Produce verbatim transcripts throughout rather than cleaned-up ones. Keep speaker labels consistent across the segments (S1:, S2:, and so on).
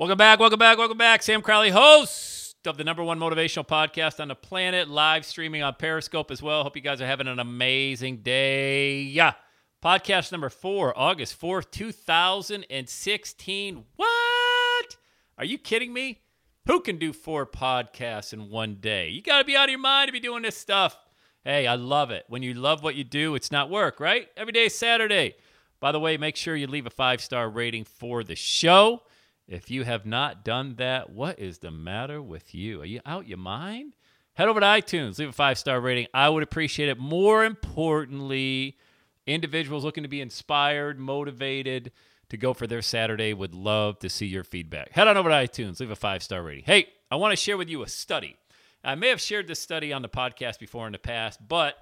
S1: Welcome back, welcome back, welcome back. Sam Crowley, host of the number one motivational podcast on the planet, live streaming on Periscope as well. Hope you guys are having an amazing day. Yeah. Podcast number four, August fourth, two thousand sixteen. What? Are you kidding me? Who can do four podcasts in one day? You got to be out of your mind to be doing this stuff. Hey, I love it. When you love what you do, it's not work, right? Every day is Saturday. By the way, make sure you leave a five-star rating for the show. If you have not done that, what is the matter with you? Are you out your mind? Head over to iTunes, leave a five-star rating. I would appreciate it. More importantly, individuals looking to be inspired, motivated to go for their Saturday would love to see your feedback. Head on over to iTunes, leave a five-star rating. Hey, I want to share with you a study. I may have shared this study on the podcast before in the past, but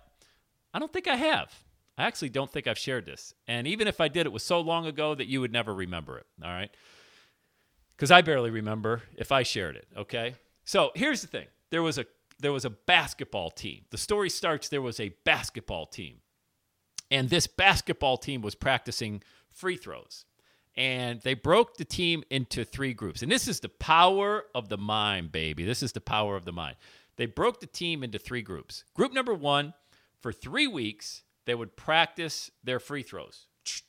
S1: I don't think I have. I actually don't think I've shared this. And even if I did, it was so long ago that you would never remember it, all right? Because I barely remember if I shared it, okay? So here's the thing. There was a there was a basketball team. The story starts, there was a basketball team. And this basketball team was practicing free throws. And they broke the team into three groups. And this is the power of the mind, baby. This is the power of the mind. They broke the team into three groups. Group number one, for three weeks, they would practice their free throws.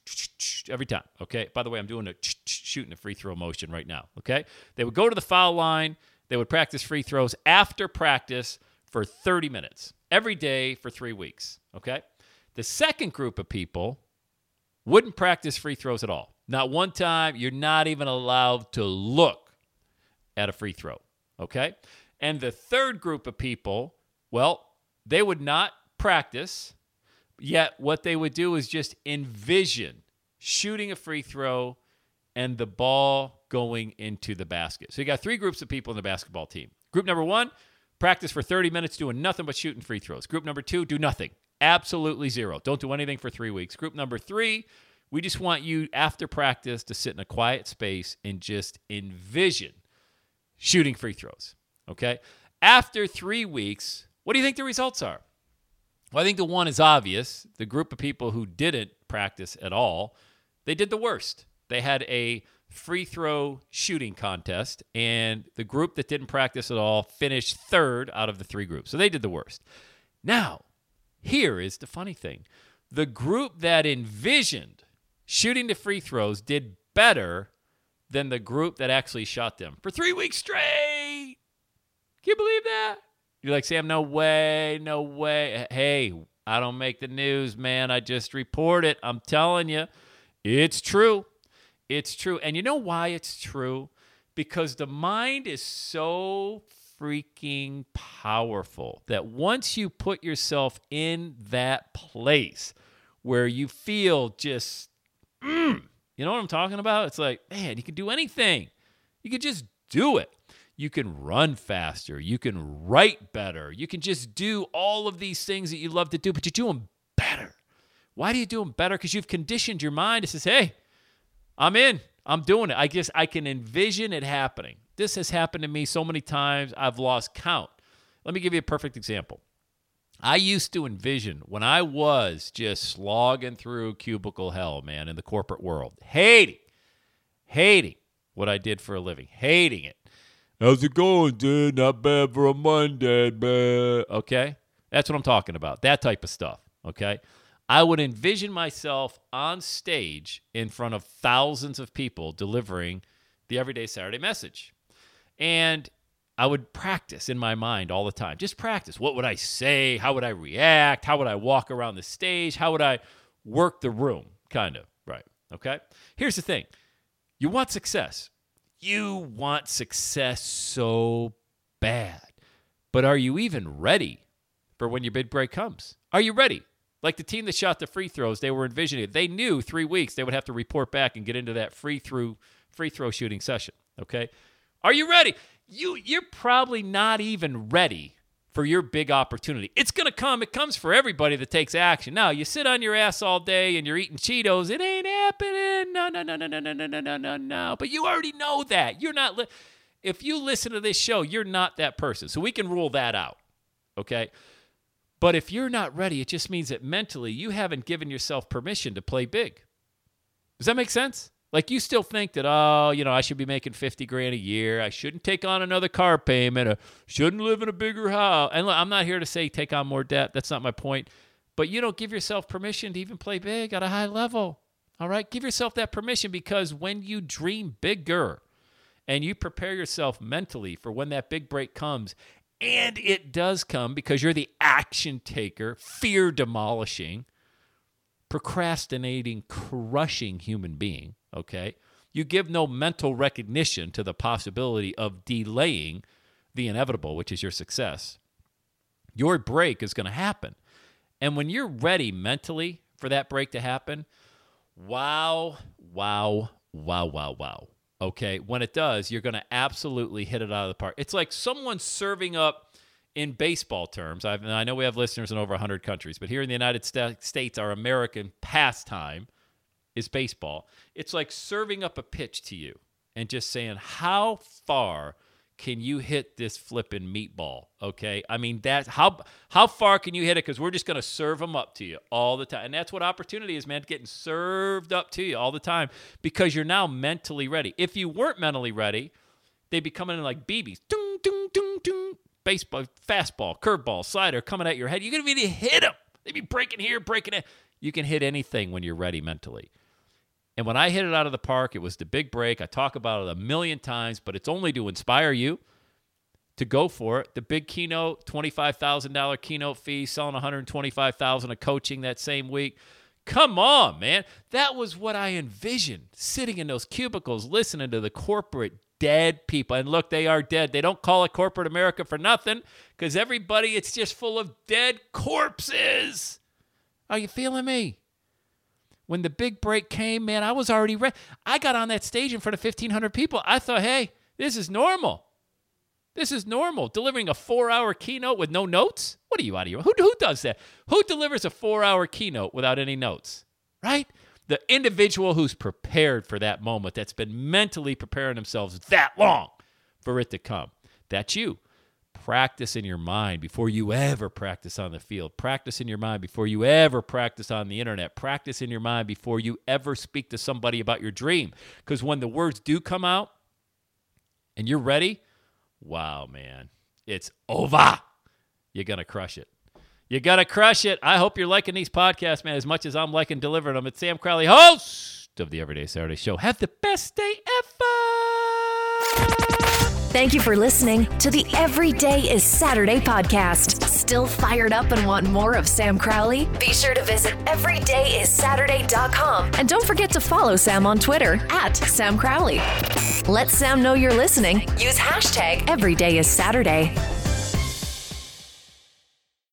S1: Every time, okay? By the way, I'm doing a shooting a free throw motion right now, okay? They would go to the foul line. They would practice free throws after practice for thirty minutes every day for three weeks, okay? The second group of people wouldn't practice free throws at all. Not one time. You're not even allowed to look at a free throw, okay? And the third group of people, well, they would not practice. Yet what they would do is just envision shooting a free throw and the ball going into the basket. So you got three groups of people in the basketball team. Group number one, practice for thirty minutes doing nothing but shooting free throws. Group number two, do nothing. Absolutely zero. Don't do anything for three weeks. Group number three, we just want you after practice to sit in a quiet space and just envision shooting free throws. Okay? After three weeks, what do you think the results are? Well, I think the one is obvious. The group of people who didn't practice at all, they did the worst. They had a free throw shooting contest, and the group that didn't practice at all finished third out of the three groups. So they did the worst. Now, here is the funny thing. The group that envisioned shooting the free throws did better than the group that actually shot them for three weeks straight. Can you believe that? You're like, Sam, no way, no way. Hey, I don't make the news, man. I just report it. I'm telling you, it's true. It's true. And you know why it's true? Because the mind is so freaking powerful that once you put yourself in that place where you feel just, mm, you know what I'm talking about? It's like, man, you can do anything. You can just do it. You can run faster. You can write better. You can just do all of these things that you love to do, but you do them better. Why do you do them better? Because you've conditioned your mind to say, hey, I'm in. I'm doing it. I guess I can envision it happening. This has happened to me so many times, I've lost count. Let me give you a perfect example. I used to envision when I was just slogging through cubicle hell, man, in the corporate world, hating, hating what I did for a living, hating it. How's it going, dude? Not bad for a Monday, man. Okay? That's what I'm talking about. That type of stuff, okay? I would envision myself on stage in front of thousands of people delivering the Everyday Saturday message. And I would practice in my mind all the time. Just practice. What would I say? How would I react? How would I walk around the stage? How would I work the room? Kind of, right? Okay? Here's the thing. You want success. You want success so bad. But are you even ready for when your big break comes? Are you ready? Like the team that shot the free throws, they were envisioning it. They knew three weeks they would have to report back and get into that free throw, free throw shooting session, okay? Are you ready? You, you're probably not even ready for your big opportunity. It's going to come. It comes for everybody that takes action. Now, you sit on your ass all day and you're eating Cheetos. It ain't happening. No, no, no, no, no, no, no, no, no, no, no. But you already know that. You're not. Li- if you listen to this show, you're not that person. So we can rule that out, okay? But if you're not ready, it just means that mentally you haven't given yourself permission to play big. Does that make sense? Like, you still think that, oh, you know, I should be making fifty grand a year. I shouldn't take on another car payment. I shouldn't live in a bigger house. And look, I'm not here to say take on more debt. That's not my point. But you don't give yourself permission to even play big at a high level. All right? Give yourself that permission, because when you dream bigger and you prepare yourself mentally for when that big break comes, and it does come because you're the action taker, fear demolishing, procrastinating, crushing human being, okay? You give no mental recognition to the possibility of delaying the inevitable, which is your success. Your break is going to happen. And when you're ready mentally for that break to happen, wow, wow, wow, wow, wow. Okay, when it does, you're going to absolutely hit it out of the park. It's like someone serving up, in baseball terms, I've, I know we have listeners in over one hundred countries, but here in the United States, our American pastime is baseball. It's like serving up a pitch to you and just saying, how far can you hit this flipping meatball, okay? I mean, that's how how far can you hit it? Because we're just going to serve them up to you all the time. And that's what opportunity is, man, getting served up to you all the time, because you're now mentally ready. If you weren't mentally ready, they'd be coming in like B Bs. Dung, dung, dung, dung. Baseball, fastball, curveball, slider coming at your head. You're going to be able to hit them. They'd be breaking here, breaking it. You can hit anything when you're ready mentally. And when I hit it out of the park, it was the big break. I talk about it a million times, but it's only to inspire you to go for it. The big keynote, twenty-five thousand dollars keynote fee, selling one hundred twenty-five thousand dollars of coaching that same week. Come on, man. That was what I envisioned, sitting in those cubicles, listening to the corporate dead people. And look, they are dead. They don't call it corporate America for nothing, because everybody, it's just full of dead corpses. Are you feeling me? When the big break came, man, I was already ready. I got on that stage in front of fifteen hundred people. I thought, hey, this is normal. This is normal. Delivering a four-hour keynote with no notes? What are you out of your... Who, who does that? Who delivers a four-hour keynote without any notes? Right? The individual who's prepared for that moment, that's been mentally preparing themselves that long for it to come. That's you. Practice in your mind before you ever practice on the field. Practice in your mind before you ever practice on the internet. Practice in your mind before you ever speak to somebody about your dream. Because when the words do come out and you're ready, wow, man, it's over. You're going to crush it. You got to crush it. I hope you're liking these podcasts, man, as much as I'm liking delivering them. It's Sam Crowley, host of the Everyday Saturday Show. Have the best day ever.
S2: Thank you for listening to the Everyday is Saturday podcast. Still fired up and want more of Sam Crowley? Be sure to visit everyday is saturday dot com. And don't forget to follow Sam on Twitter at Sam Crowley. Let Sam know you're listening. Use hashtag Everyday is Saturday.